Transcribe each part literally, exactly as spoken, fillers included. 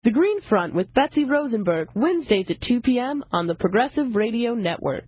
The Green Front with Betsy Rosenberg, Wednesdays at two p.m. on the Progressive Radio Network.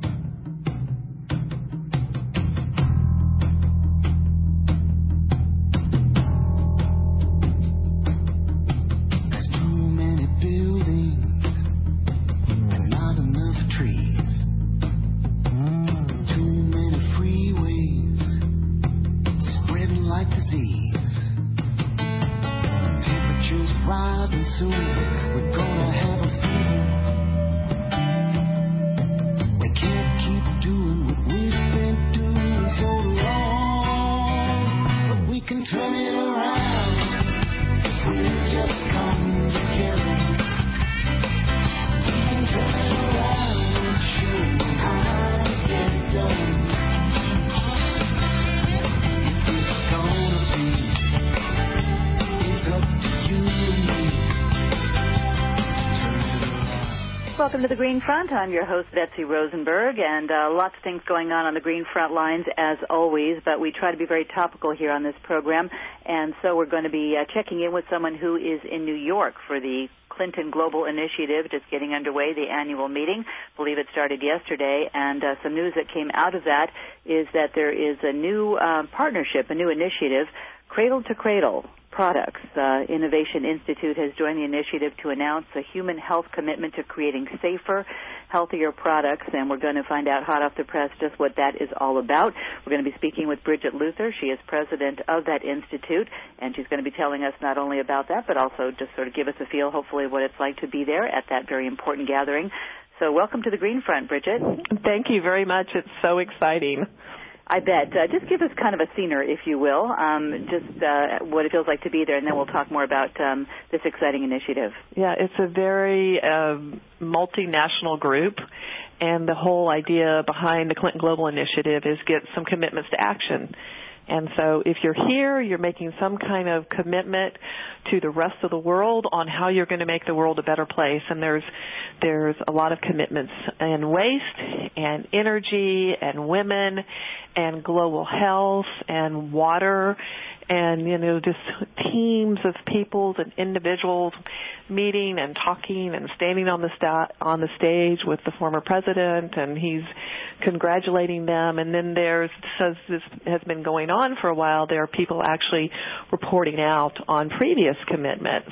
Welcome to the Green Front. I'm your host, Betsy Rosenberg, and uh, lots of things going on on the Green Front lines, as always, but we try to be very topical here on this program, and so we're going to be uh, checking in with someone who is in New York for the Clinton Global Initiative, just getting underway, the annual meeting. I believe it started yesterday, and uh, some news that came out of that is that there is a new uh, partnership, a new initiative, Cradle to Cradle Products. Uh, Innovation Institute has joined the initiative to announce a human health commitment to creating safer, healthier products, and we're going to find out hot off the press just what that is all about. We're going to be speaking with Bridget Luther. She is president of that institute, and she's going to be telling us not only about that, but also just sort of give us a feel, hopefully, what it's like to be there at that very important gathering. So welcome to the Green Front, Bridget. Thank you very much. It's so exciting. I bet. Uh, just give us kind of a scener, if you will, um, just uh, what it feels like to be there, and then we'll talk more about um, this exciting initiative. Yeah, it's a very uh, multinational group, and the whole idea behind the Clinton Global Initiative is get some commitments to action. And so if you're here, you're making some kind of commitment to the rest of the world on how you're going to make the world a better place. And there's there's a lot of commitments in waste and energy and women and global health and water and, you know, just teams of people and individuals meeting and talking and standing on the sta- on the stage with the former president, and he's congratulating them. And then there's, says this has been going on for a while, there are people actually reporting out on previous commitments.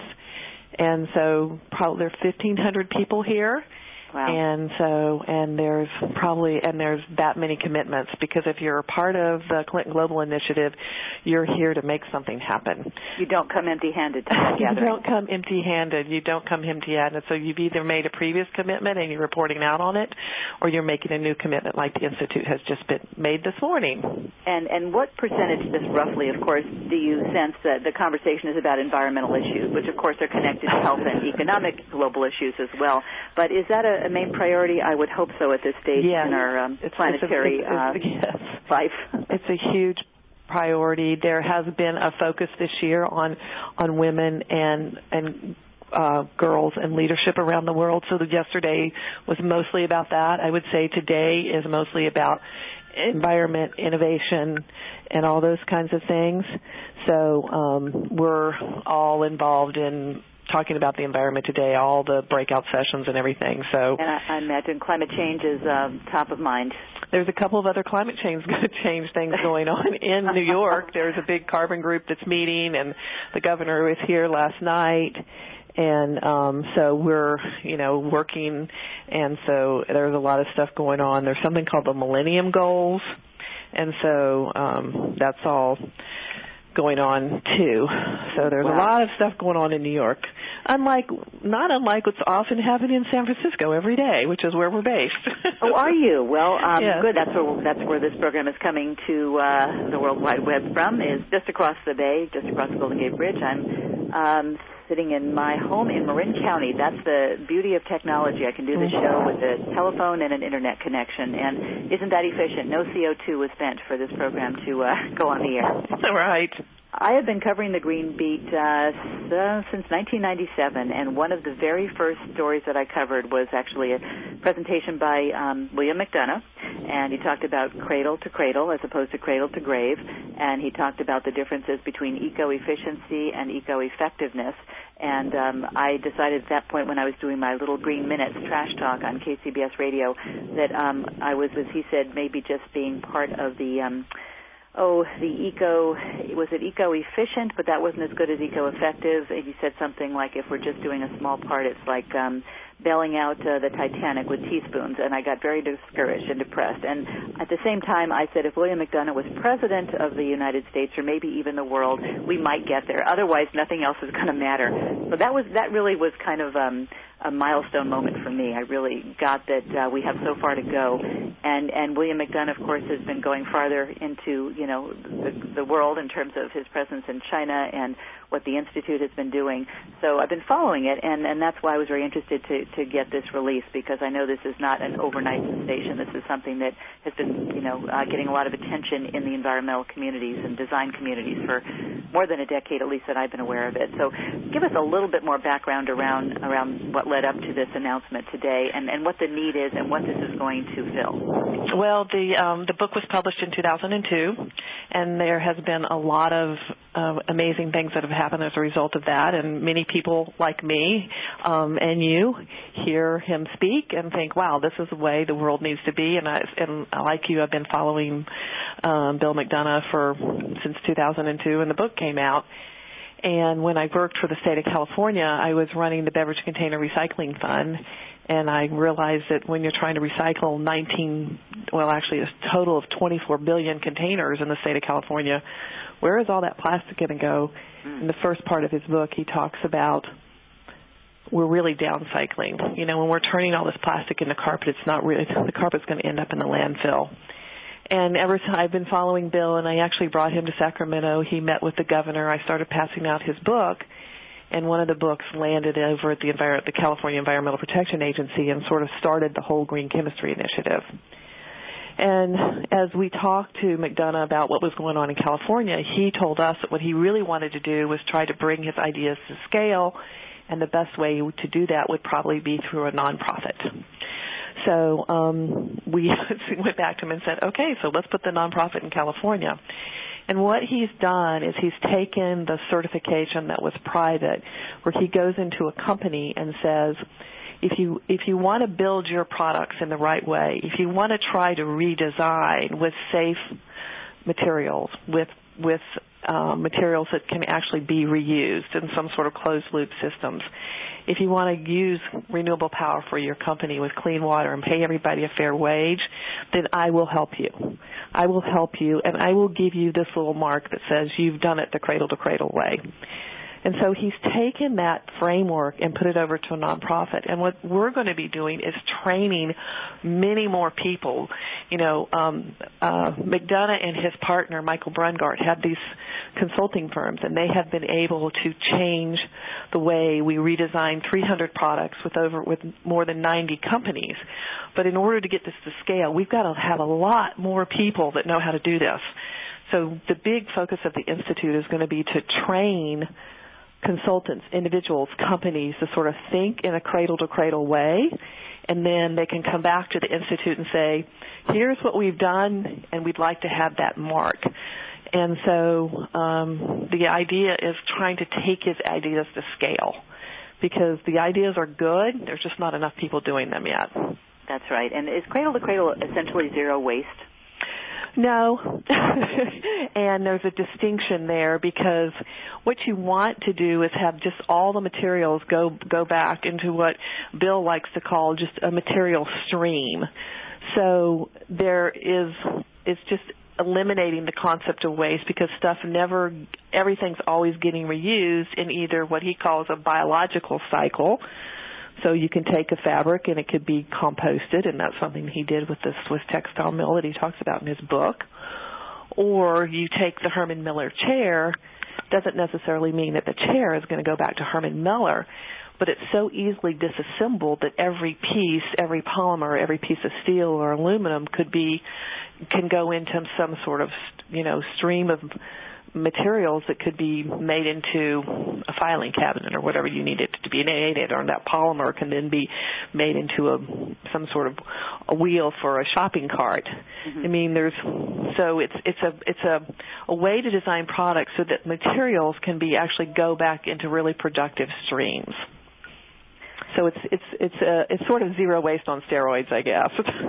And so probably there are fifteen hundred people here. Wow. And so, and there's probably, and there's that many commitments, because if you're a part of the Clinton Global Initiative, you're here to make something happen. You don't come empty-handed to that gathering. You don't come empty-handed. You don't come empty-handed. So you've either made a previous commitment and you're reporting out on it, or you're making a new commitment like the Institute has just been made this morning. And and what percentage, just roughly, of course, do you sense that the conversation is about environmental issues, which, of course, are connected to health and economic global issues as well. But is that a a main priority? I would hope so at this stage yes. in our um, it's, planetary it's a, it's, uh, yes. life. It's a huge priority. There has been a focus this year on on women and and uh, girls and leadership around the world. So the, yesterday was mostly about that. I would say today is mostly about environment, innovation, and all those kinds of things. So um, we're all involved in talking about the environment today, all the breakout sessions and everything. So, and I, I imagine climate change is um, top of mind. There's a couple of other climate change change things going on in New York. There's a big carbon group that's meeting, and the governor was here last night. And um, so we're, you know, working, and so there's a lot of stuff going on. There's something called the Millennium Goals, and so um, that's all going on too. So there's wow. a lot of stuff going on in New York, unlike not unlike what's often happening in San Francisco every day, which is where we're based. Oh, are you? Well, um, yes. good. That's where that's where this program is coming to uh, the World Wide Web from. Is just across the bay, just across the Golden Gate Bridge. I'm um, sitting in my home in Marin County. That's the beauty of technology. I can do the show with a telephone and an internet connection, and isn't that efficient? No C O two was spent for this program to uh, go on the air. Right. I have been covering the Green Beat uh, since nineteen ninety-seven, and one of the very first stories that I covered was actually a presentation by um, William McDonough, and he talked about cradle to cradle as opposed to cradle to grave, and he talked about the differences between eco-efficiency and eco-effectiveness. And um, I decided at that point when I was doing my little Green Minutes trash talk on K C B S Radio that um, I was, as he said, maybe just being part of the, um, oh, the eco, was it eco-efficient, but that wasn't as good as eco-effective. And he said something like, if we're just doing a small part, it's like um, bailing out uh, the Titanic with teaspoons, and I got very discouraged and depressed. And at the same time, I said if William McDonough was president of the United States or maybe even the world, we might get there. Otherwise, nothing else is going to matter. So that was that really was kind of um, a milestone moment for me. I really got that uh, we have so far to go. And and William McDonough, of course, has been going farther into, you know, the, the world in terms of his presence in China and what the Institute has been doing. So I've been following it, and, and that's why I was very interested to, to get this release, because I know this is not an overnight sensation. This is something that has been, you know, uh, getting a lot of attention in the environmental communities and design communities for more than a decade, at least that I've been aware of it. So give us a little bit more background around around what led up to this announcement today, and, and what the need is and what this is going to fill. Well, the um, the book was published in two thousand two, and there has been a lot of uh, amazing things that have happened as a result of that, and many people like me um, and you hear him speak and think, wow, this is the way the world needs to be. And I, and like you, I've been following um, Bill McDonough for since two thousand two, and the book came out. And when I worked for the state of California, I was running the Beverage Container Recycling Fund, and I realized that when you're trying to recycle nineteen, well, actually a total of twenty-four billion containers in the state of California, where is all that plastic going to go? In the first part of his book, he talks about we're really downcycling. You know, when we're turning all this plastic into carpet, it's not really, the carpet's going to end up in the landfill. And ever since I've been following Bill, and I actually brought him to Sacramento. He met with the governor. I started passing out his book, and one of the books landed over at the, Envir- the California Environmental Protection Agency and sort of started the whole Green Chemistry Initiative. And as we talked to McDonough about what was going on in California, he told us that what he really wanted to do was try to bring his ideas to scale, and the best way to do that would probably be through a nonprofit. So um, we went back to him and said, okay, so let's put the nonprofit in California. And what he's done is he's taken the certification that was private, where he goes into a company and says, if you if you want to build your products in the right way, if you want to try to redesign with safe materials, with with uh, materials that can actually be reused in some sort of closed-loop systems, if you want to use renewable power for your company with clean water and pay everybody a fair wage, then I will help you. I will help you, and I will give you this little mark that says you've done it the cradle-to-cradle way. And so he's taken that framework and put it over to a nonprofit. And what we're going to be doing is training many more people. You know, um, uh, McDonough and his partner, Michael Brungart, have these consulting firms, and they have been able to change the way we redesign three hundred products with over with more than ninety companies. But in order to get this to scale, we've got to have a lot more people that know how to do this. So the big focus of the Institute is going to be to train consultants, individuals, companies to sort of think in a cradle-to-cradle way, and then they can come back to the Institute and say, here's what we've done, and we'd like to have that mark. And so um, the idea is trying to take his ideas to scale, because the ideas are good, there's just not enough people doing them yet. That's right. And is cradle-to-cradle essentially zero waste? No, and there's a distinction there, because what you want to do is have just all the materials go go back into what Bill likes to call just a material stream. So there is, it's just eliminating the concept of waste, because stuff never, everything's always getting reused in either what he calls a biological cycle. So you can take a fabric and it could be composted, and that's something he did with the Swiss textile mill that he talks about in his book. Or you take the Herman Miller chair. Doesn't necessarily mean that the chair is going to go back to Herman Miller, but it's so easily disassembled that every piece, every polymer, every piece of steel or aluminum could be, can go into some sort of, you know, stream of materials that could be made into a filing cabinet or whatever you need it to be made in, or that polymer can then be made into a some sort of a wheel for a shopping cart. Mm-hmm. I mean, there's so it's it's a it's a, a way to design products so that materials can be actually go back into really productive streams. So it's it's it's a, it's sort of zero waste on steroids, I guess.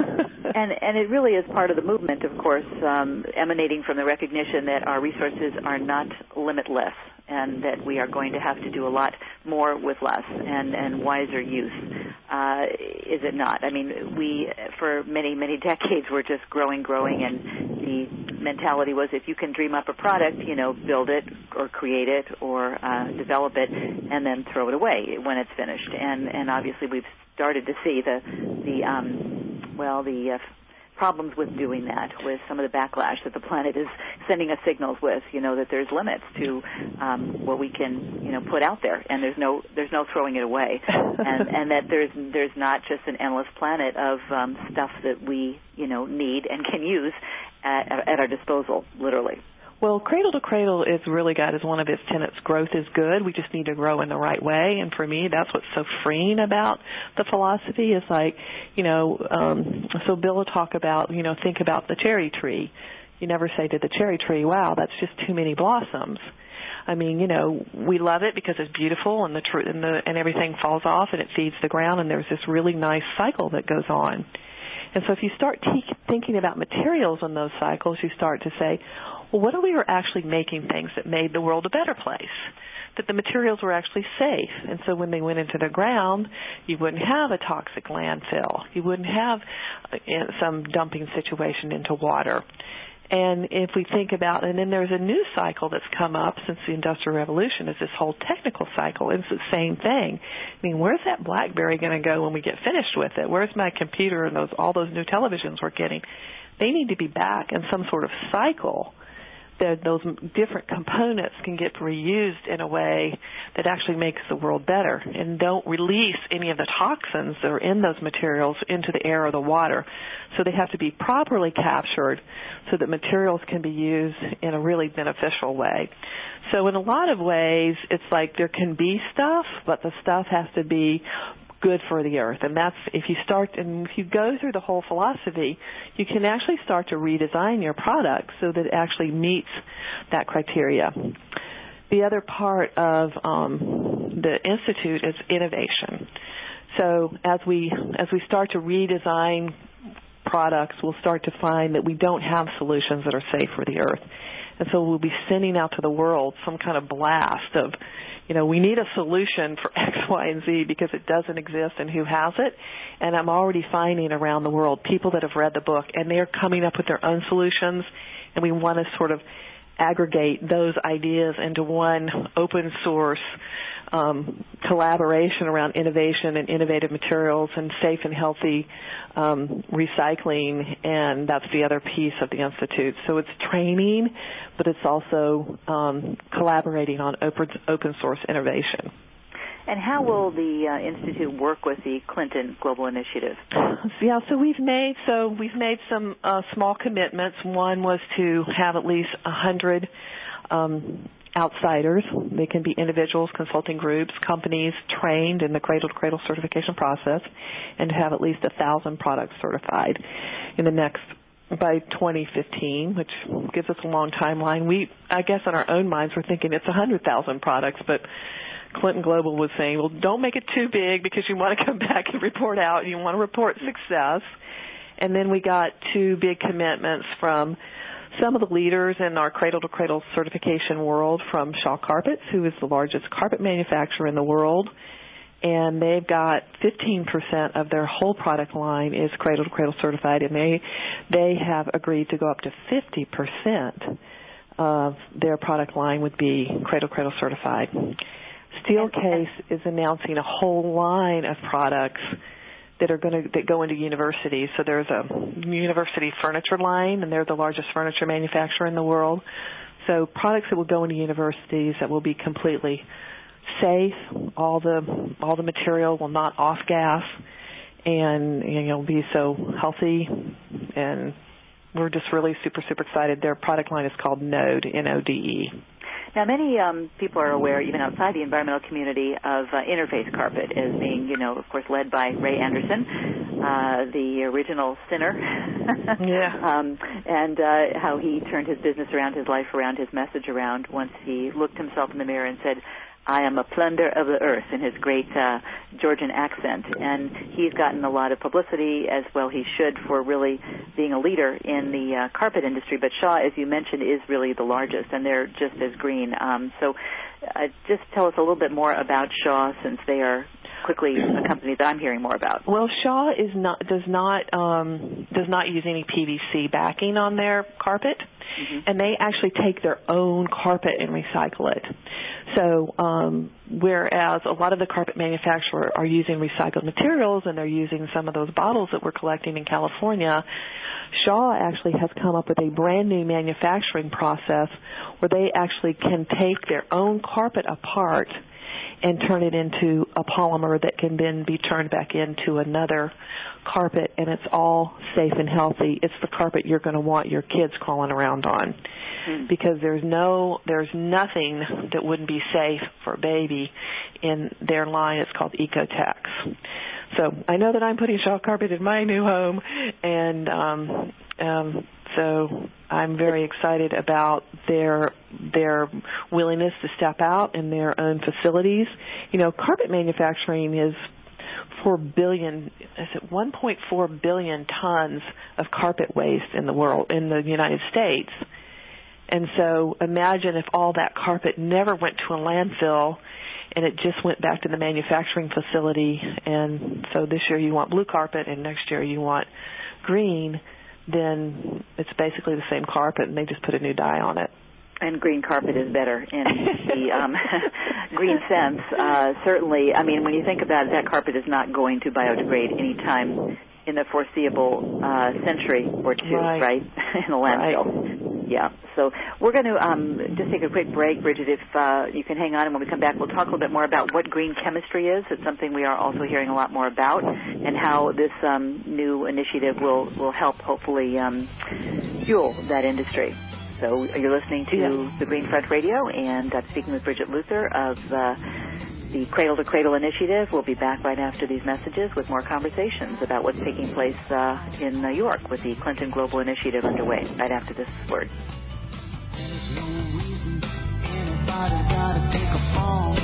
and and it really is part of the movement, of course, um, emanating from the recognition that our resources are not limitless, and that we are going to have to do a lot more with less and, and wiser use. Uh, is it not? I mean, we, for many, many decades, were just growing, growing, and the mentality was if you can dream up a product, you know, build it or create it or uh, develop it and then throw it away when it's finished. And, and obviously we've started to see the, the um, well, the uh, problems with doing that, with some of the backlash that the planet is sending us signals with, you know, that there's limits to um, what we can, you know, put out there, and there's no there's no throwing it away, and, and that there's there's not just an endless planet of um, stuff that we, you know, need and can use at, at our disposal, literally. Well, Cradle to Cradle is really got as one of its tenets, growth is good. We just need to grow in the right way. And for me, that's what's so freeing about the philosophy is like, you know, um, so Bill will talk about, you know, think about the cherry tree. You never say to the cherry tree, wow, that's just too many blossoms. I mean, you know, we love it because it's beautiful and the tr- and, the, and everything falls off and it feeds the ground and there's this really nice cycle that goes on. And so if you start te- thinking about materials in those cycles, you start to say, well, what if we were actually making things that made the world a better place, that the materials were actually safe? And so when they went into the ground, you wouldn't have a toxic landfill. You wouldn't have some dumping situation into water. And if we think about, and then there's a new cycle that's come up since the Industrial Revolution, is this whole technical cycle. It's the same thing. I mean, where's that BlackBerry going to go when we get finished with it? Where's my computer and those all those new televisions we're getting? They need to be back in some sort of cycle. That those different components can get reused in a way that actually makes the world better and don't release any of the toxins that are in those materials into the air or the water. So they have to be properly captured so that materials can be used in a really beneficial way. So in a lot of ways, it's like there can be stuff, but the stuff has to be good for the earth. And that's, if you start, and if you go through the whole philosophy, you can actually start to redesign your product so that it actually meets that criteria. The other part of um, the Institute is innovation. So as we, as we start to redesign products, we'll start to find that we don't have solutions that are safe for the earth. And so we'll be sending out to the world some kind of blast of, you know, we need a solution for X, Y, and Z because it doesn't exist and who has it. And I'm already finding around the world people that have read the book and they're coming up with their own solutions, and we want to sort of aggregate those ideas into one open source um, collaboration around innovation and innovative materials and safe and healthy um, recycling, and that's the other piece of the Institute. So it's training, but it's also um, collaborating on open, open source innovation. And how will the uh, Institute work with the Clinton Global Initiative? Yeah, so we've made so we've made some uh, small commitments. One was to have at least a hundred um, outsiders. They can be individuals, consulting groups, companies trained in the cradle-to-cradle certification process, and to have at least a thousand products certified in the next by twenty fifteen, which gives us a long timeline. We, I guess, in our own minds, we're thinking it's a hundred thousand products, but Clinton Global was saying, well, don't make it too big because you want to come back and report out and you want to report success. And then we got two big commitments from some of the leaders in our cradle-to-cradle certification world, from Shaw Carpets, who is the largest carpet manufacturer in the world. And they've got fifteen percent of their whole product line is cradle-to-cradle certified, and they they have agreed to go up to fifty percent of their product line would be cradle-to-cradle certified. Steelcase is announcing a whole line of products that are going to that go into universities. So there's a university furniture line, and they're the largest furniture manufacturer in the world. So products that will go into universities that will be completely safe. All the all the material will not off-gas, and you know be so healthy and we're just really super, super excited. Their product line is called Node, N O D E. Now, many um, people are aware, even outside the environmental community, of uh, Interface Carpet as being, you know, of course, led by Ray Anderson, uh, the original sinner. Yeah. um, and uh, how he turned his business around, his life around, his message around once he looked himself in the mirror and said, I am a plunder of the earth, in his great uh, Georgian accent. And he's gotten a lot of publicity, as well he should, for really being a leader in the uh, carpet industry. But Shaw, as you mentioned, is really the largest, and they're just as green. Um, so uh, just tell us a little bit more about Shaw, since they are quickly a company that I'm hearing more about. Well, Shaw is not does not um, does not use any P V C backing on their carpet, mm-hmm. and they actually take their own carpet and recycle it. So um, whereas a lot of the carpet manufacturers are using recycled materials and they're using some of those bottles that we're collecting in California, Shaw actually has come up with a brand new manufacturing process where they actually can take their own carpet apart and turn it into a polymer that can then be turned back into another carpet, and it's all safe and healthy. It's the carpet you're going to want your kids crawling around on, mm. because there's no, there's nothing that wouldn't be safe for a baby in their line. It's called Ecotex. So I know that I'm putting Shaw carpet in my new home, and um, um, so I'm very excited about their their willingness to step out in their own facilities. You know, carpet manufacturing is four billion, is it one point four billion tons of carpet waste in the world, in the United States. And so imagine if all that carpet never went to a landfill and it just went back to the manufacturing facility. And so this year you want blue carpet and next year you want green, then it's basically the same carpet and they just put a new dye on it. And green carpet is better in the um, green sense. Uh, certainly, I mean, when you think about it, that carpet is not going to biodegrade anytime in the foreseeable uh, century or two, right, right? in a landfill. Right. Yeah. So we're going to um, just take a quick break, Bridget, if uh, you can hang on. And when we come back, we'll talk a little bit more about what green chemistry is. It's something we are also hearing a lot more about, and how this um, new initiative will, will help hopefully um, fuel that industry. So you're listening to yeah. the Green Front Radio, and I'm speaking with Bridget Luther of uh, the Cradle to Cradle Initiative. We'll be back right after these messages with more conversations about what's taking place uh, in New York with the Clinton Global Initiative underway, right after this word. There's no reason anybody gotta take a fall.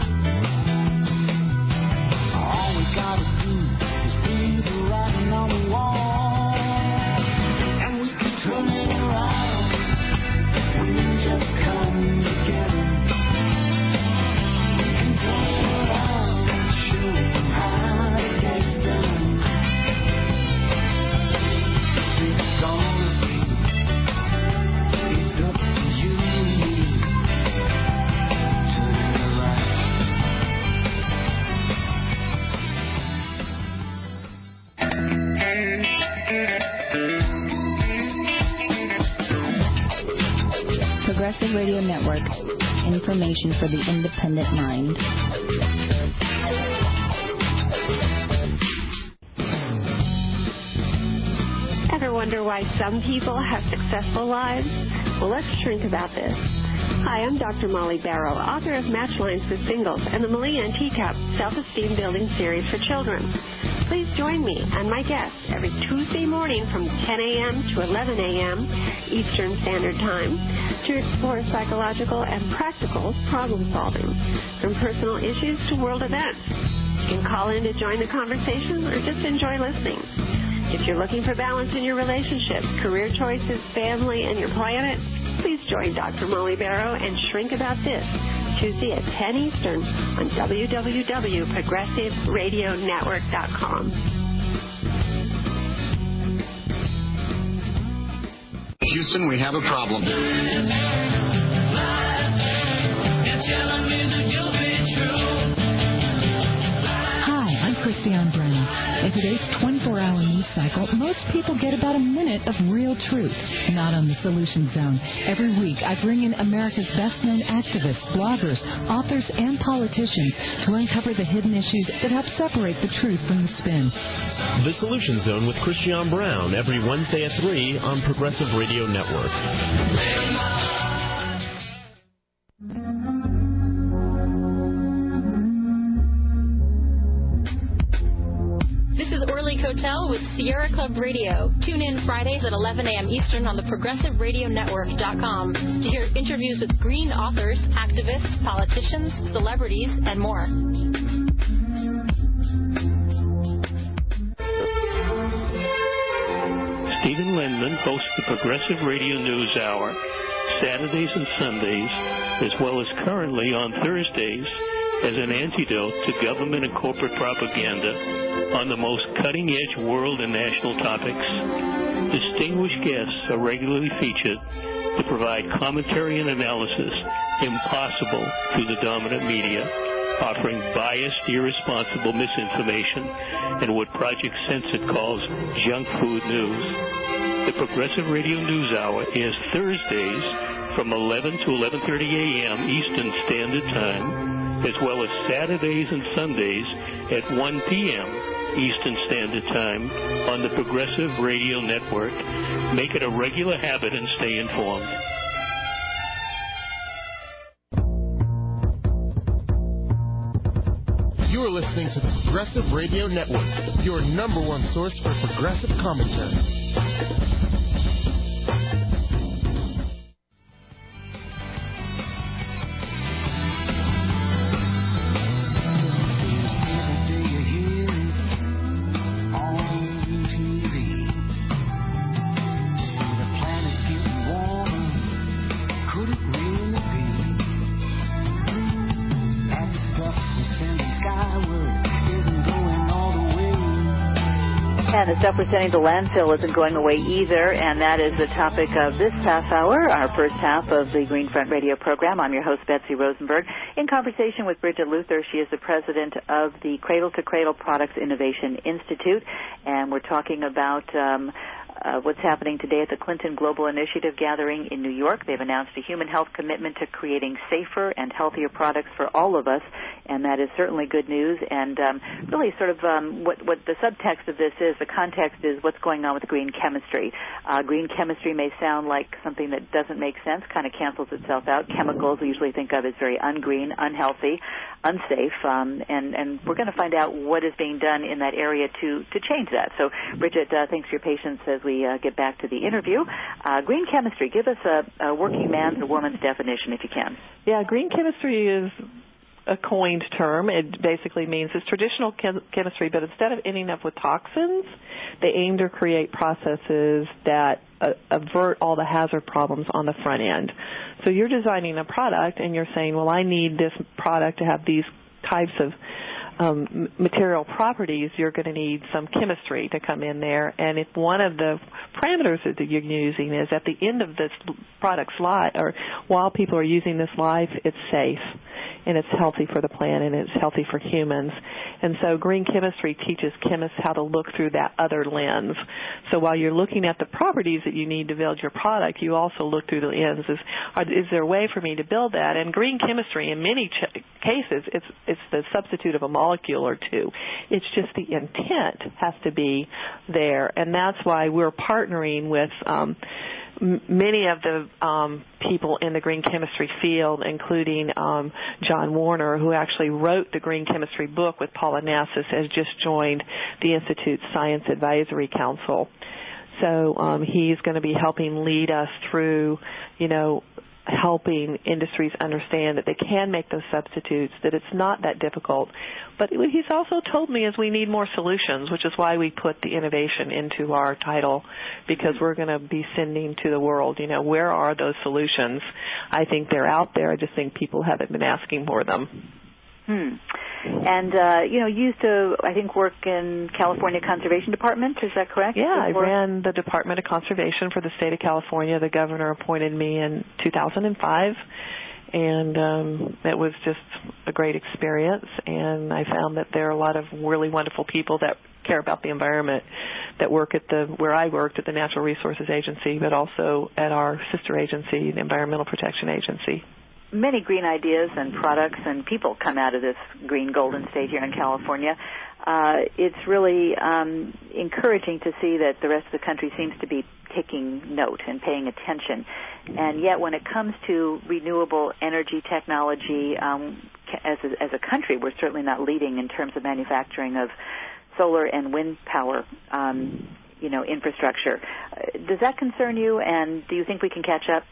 All we gotta do is be the writing on the wall, and we can turn it around. Just come together. We can turn it around and show them how to get it done. It's gonna be, it's up to you and me. Turn it around. Progressive Radio Network. Information for the independent mind. Ever wonder why some people have successful lives? Well, let's shrink about this. Hi, I'm Doctor Molly Barrow, author of Match Lines for Singles and the Malia and Teacup Self-Esteem Building Series for Children. Please join me and my guests every Tuesday morning from ten a.m. to eleven a.m. Eastern Standard Time to explore psychological and practical problem solving, from personal issues to world events. You can call in to join the conversation or just enjoy listening. If you're looking for balance in your relationships, career choices, family, and your planet, please join Doctor Molly Barrow and Shrink About This, Tuesday at ten Eastern on w w w dot progressive radio network dot com. Houston, we have a problem. Hi, I'm Chrissy Brown. In today's twenty-four hour news cycle, most people get about a minute of real truth. Not on the Solution Zone. Every week, I bring in America's best-known activists, bloggers, authors, and politicians to uncover the hidden issues that help separate the truth from the spin. The Solution Zone with Christian Brown every Wednesday at three on Progressive Radio Network. This is Orly Cotel with Sierra Club Radio. Tune in Fridays at eleven a.m. Eastern on the progressive radio network dot com to hear interviews with green authors, activists, politicians, celebrities, and more. Stephen Lindman hosts the Progressive Radio News Hour Saturdays and Sundays, as well as currently on Thursdays, as an antidote to government and corporate propaganda on the most cutting-edge world and national topics. Distinguished guests are regularly featured to provide commentary and analysis impossible through the dominant media, offering biased, irresponsible misinformation and what Project Censored calls junk food news. The Progressive Radio News Hour airs Thursdays from eleven to eleven thirty a.m. Eastern Standard Time, as well as Saturdays and Sundays at one p.m. Eastern Standard Time on the Progressive Radio Network. Make it a regular habit and stay informed. You're listening to the Progressive Radio Network, your number one source for progressive commentary. And the stuff we're sending to landfill isn't going away either, and that is the topic of this half hour, our first half of the Green Front Radio program. I'm your host, Betsy Rosenberg, in conversation with Bridget Luther. She is the president of the Cradle to Cradle Products Innovation Institute, and we're talking about um, uh, what's happening today at the Clinton Global Initiative gathering in New York. They've announced a human health commitment to creating safer and healthier products for all of us, and that is certainly good news. And um, really sort of um, what, what the subtext of this is, the context is what's going on with green chemistry. Uh, green chemistry may sound like something that doesn't make sense, kind of cancels itself out. Chemicals we usually think of as very ungreen, unhealthy, unsafe, um, and, and we're going to find out what is being done in that area to, to change that. So, Bridget, uh, thanks for your patience as we uh, get back to the interview. Uh, green chemistry, give us a, a working man's or woman's definition if you can. Yeah, green chemistry is a coined term. It basically means it's traditional chem- chemistry, but instead of ending up with toxins, they aim to create processes that uh, avert all the hazard problems on the front end. So you're designing a product and you're saying, well, I need this product to have these types of um, material properties. You're going to need some chemistry to come in there. And if one of the parameters that you're using is at the end of this product's life, or while people are using this life, it's safe and it's healthy for the planet and it's healthy for humans. And so green chemistry teaches chemists how to look through that other lens. So while you're looking at the properties that you need to build your product, you also look through the lens. Is, is there a way for me to build that? And green chemistry, in many ch- cases, it's, it's the substitute of a molecule or two. It's just the intent has to be there. And that's why we're partnering with um, m- many of the um, people in the green chemistry field, including um, John Warner, who actually wrote the green chemistry book with Paula Nassis, has just joined the Institute's Science Advisory Council. So um, he's going to be helping lead us through, you know, helping industries understand that they can make those substitutes, that it's not that difficult. But he's also told me is we need more solutions, which is why we put the innovation into our title, because we're going to be sending to the world, you know, where are those solutions? I think they're out there. I just think people haven't been asking for them. Hmm. And, uh, you know, you used to, I think, work in California Conservation Department. Is that correct? Yeah, Before? I ran the Department of Conservation for the state of California. The governor appointed me in two thousand five. and um, it was just a great experience. And I found that there are a lot of really wonderful people that care about the environment that work at the where I worked at the Natural Resources Agency, but also at our sister agency, the Environmental Protection Agency. Many green ideas and products and people come out of this green golden state here in California. Uh, it's really um, encouraging to see that the rest of the country seems to be taking note and paying attention. And yet when it comes to renewable energy technology, um, as, a, as a country, we're certainly not leading in terms of manufacturing of solar and wind power, um, you know, infrastructure. Uh, does that concern you, and do you think we can catch up?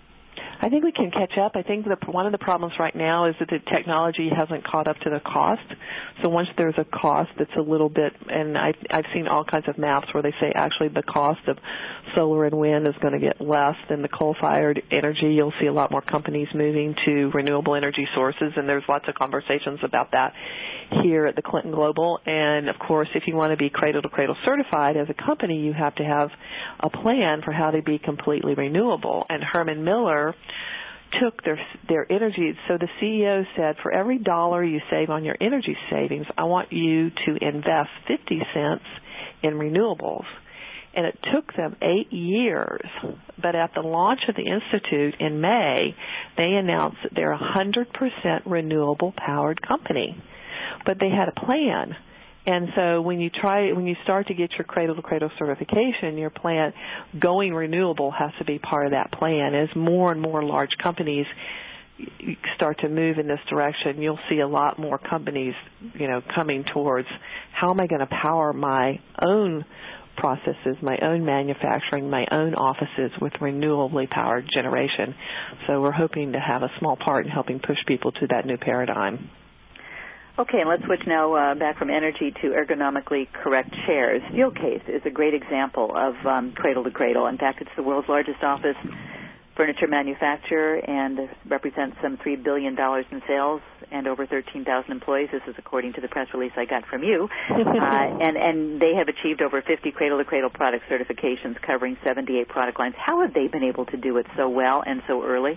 I think we can catch up. I think that one of the problems right now is that the technology hasn't caught up to the cost. So once there's a cost that's a little bit, and I've, I've seen all kinds of maps where they say actually the cost of solar and wind is going to get less than the coal-fired energy. You'll see a lot more companies moving to renewable energy sources, and there's lots of conversations about that here at the Clinton Global. And, of course, if you want to be cradle-to-cradle certified as a company, you have to have a plan for how to be completely renewable. And Herman Miller took their their energy. So the C E O said, for every dollar you save on your energy savings, I want you to invest fifty cents in renewables. And it took them eight years. But at the launch of the Institute in May, they announced that they're a one hundred percent renewable powered company. But they had a plan. And so when you try, when you start to get your cradle-to-cradle certification, your plan going renewable has to be part of that plan. As more and more large companies start to move in this direction, you'll see a lot more companies, you know, coming towards how am I going to power my own processes, my own manufacturing, my own offices with renewably powered generation. So we're hoping to have a small part in helping push people to that new paradigm. Okay, and let's switch now uh, back from energy to ergonomically correct chairs. Steelcase is a great example of um, cradle-to-cradle. In fact, it's the world's largest office furniture manufacturer and represents some three billion dollars in sales and over thirteen thousand employees. This is according to the press release I got from you. uh, and, and they have achieved over fifty cradle-to-cradle product certifications covering seventy-eight product lines. How have they been able to do it so well and so early?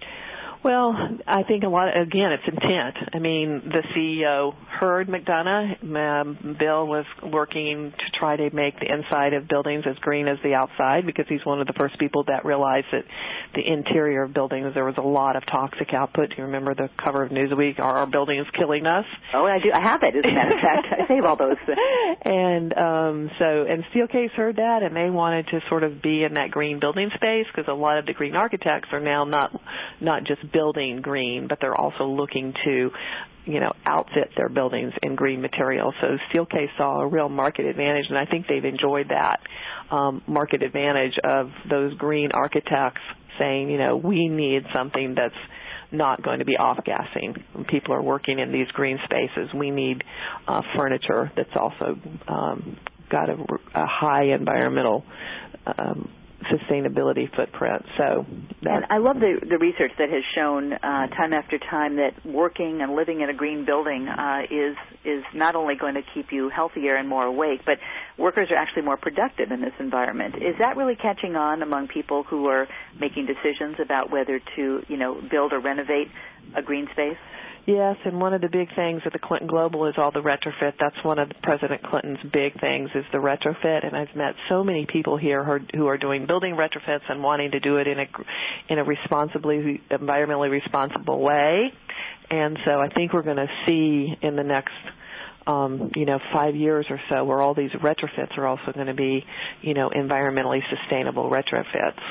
Well, I think a lot, of, again, it's intent. I mean, the C E O heard McDonough. Um, Bill was working to try to make the inside of buildings as green as the outside because he's one of the first people that realized that the interior of buildings, there was a lot of toxic output. Do you remember the cover of Newsweek, Are Our Buildings Killing Us? Oh, I do. I have it, as a matter of fact. I save all those. And um, so, and Steelcase heard that, and they wanted to sort of be in that green building space because a lot of the green architects are now not not just building green, but they're also looking to, you know, outfit their buildings in green materials. So Steelcase saw a real market advantage, and I think they've enjoyed that um, market advantage of those green architects saying, you know, we need something that's not going to be off-gassing. When people are working in these green spaces, we need uh, furniture that's also um, got a, a high environmental um sustainability footprint. So, and I love the the research that has shown uh, time after time that working and living in a green building uh, is is not only going to keep you healthier and more awake, but workers are actually more productive in this environment. Is that really catching on among people who are making decisions about whether to, you know, build or renovate a green space? Yes, and one of the big things at the Clinton Global is all the retrofit. That's one of President Clinton's big things is the retrofit, and I've met so many people here who are, who are doing building retrofits and wanting to do it in a in a responsibly, environmentally responsible way. And so I think we're going to see in the next Um, you know, five years or so, where all these retrofits are also going to be, you know, environmentally sustainable retrofits.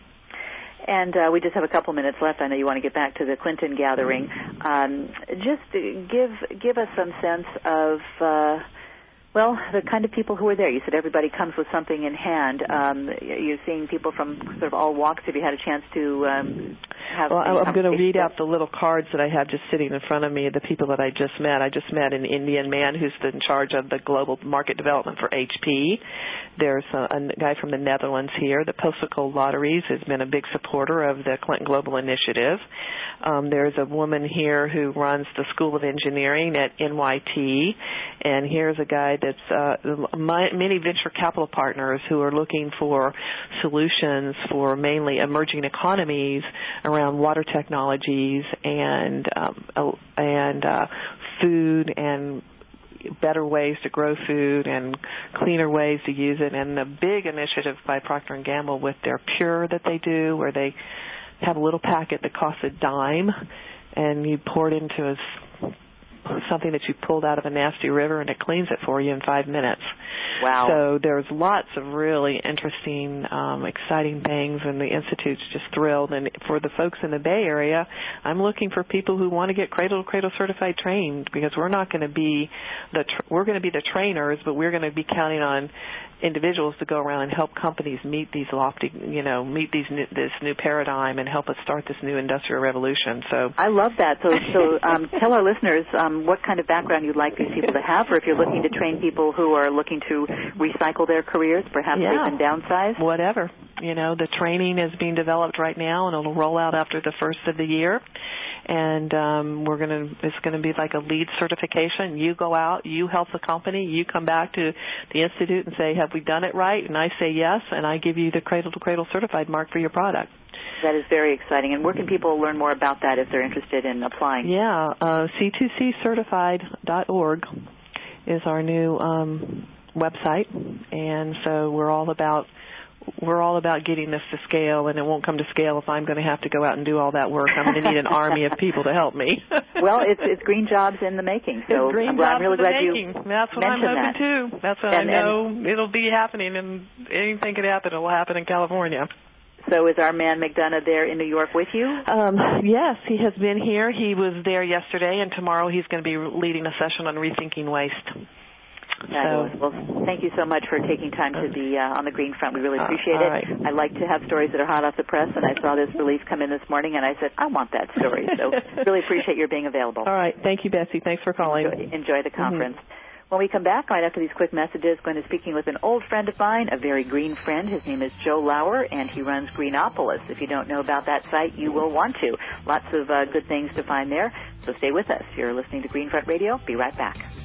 And uh, we just have a couple minutes left. I know you want to get back to the Clinton gathering. Um, just give give us some sense of, uh, well, the kind of people who are there. You said everybody comes with something in hand. Um, you're seeing people from sort of all walks. Have you had a chance to um, have Well, I'm going to read out the little cards that I have just sitting in front of me, the people that I just met. I just met an Indian man who's in charge of the global market development for H P. There's a, a guy from the Netherlands here. The Postal Lotteries has been a big supporter of the Clinton Global Initiative. Um, there's a woman here who runs the School of Engineering at N Y T. And here's a guy It's uh, my, many venture capital partners who are looking for solutions for mainly emerging economies around water technologies and um, and uh, food and better ways to grow food and cleaner ways to use it. And the big initiative by Procter and Gamble with their Pure that they do, where they have a little packet that costs a dime, and you pour it into a something that you pulled out of a nasty river, and it cleans it for you in five minutes. Wow. So there's lots of really interesting, um, exciting things, and the Institute's just thrilled. And for the folks in the Bay Area, I'm looking for people who want to get cradle-to-cradle certified trained, because we're not going to be the tr- we're going to be the trainers, but we're going to be counting on individuals to go around and help companies meet these lofty, you know, meet these new, this new paradigm and help us start this new industrial revolution. So I love that. So, so um, tell our listeners um, what kind of background you'd like these people to have, or if you're looking to train people who are looking to recycle their careers, perhaps yeah. they've been downsized. Whatever. You know, the training is being developed right now, and it'll roll out after the first of the year. And um, we're going to, it's going to be like a lead certification. You go out, you help the company, you come back to the Institute and say, have we done it right? And I say yes, and I give you the cradle-to-cradle certified mark for your product. That is very exciting. And where can people learn more about that if they're interested in applying? Yeah, uh, C two C certified dot org is our new um, website. And so we're all about We're all about getting this to scale, and it won't come to scale if I'm going to have to go out and do all that work. I'm going to need an army of people to help me. Well, it's it's green jobs in the making. So it's green I'm, jobs I'm really in the glad making. you That's what I'm hoping that. too. That's what and, I know. It'll be happening, and anything could happen. It will happen in California. So is our man McDonough there in New York with you? Um, yes, he has been here. He was there yesterday, and tomorrow he's going to be leading a session on rethinking waste. Fabulous. So, well, thank you so much for taking time to be uh, on the Green Front. We really appreciate uh, it. I like to have stories that are hot off the press, and I saw this release come in this morning, and I said, I want that story. So really appreciate your being available. All right. Thank you, Betsy. Thanks for calling. Enjoy, enjoy the conference. Mm-hmm. When we come back, right after these quick messages, going to be speaking with an old friend of mine, a very green friend. His name is Joe Lauer, and he runs Greenopolis. If you don't know about that site, you will want to. Lots of uh, good things to find there. So stay with us. You're listening to Green Front Radio. Be right back.